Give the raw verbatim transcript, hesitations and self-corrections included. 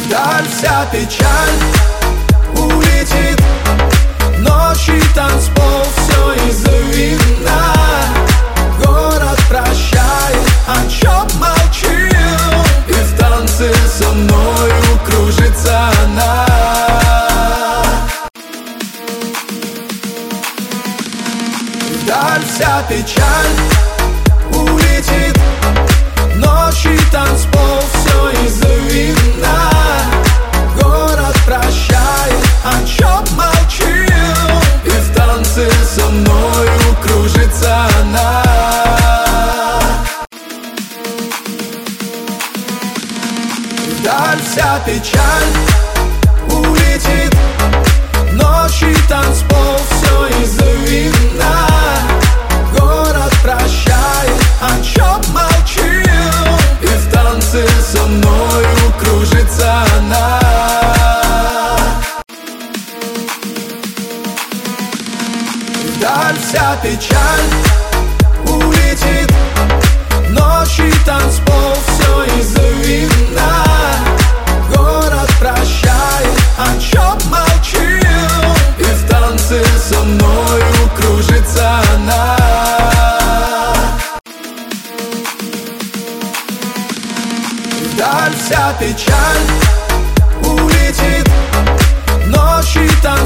Вдаль вся печаль улетит, ночи танцпол, все из-за вина. Город прощает, о чем молчил, и в танце со мною кружится она. Вдаль вся печаль улетит, ночи танцпол, все из-за вина. Город прощает, о чем молчил, и в танце со мною кружится она. Вдаль вся печаль улетит, ночи танцпол, все из-за вина. Город прощает, о чем молчил, и в танце со мною кружится она. Вдаль вся печаль улетит, ночи танцпол, все из-за вина. Город прощает, о чем молчил, и в танце со мною кружится она. Вдаль вся печаль улетит, ночи танцпол.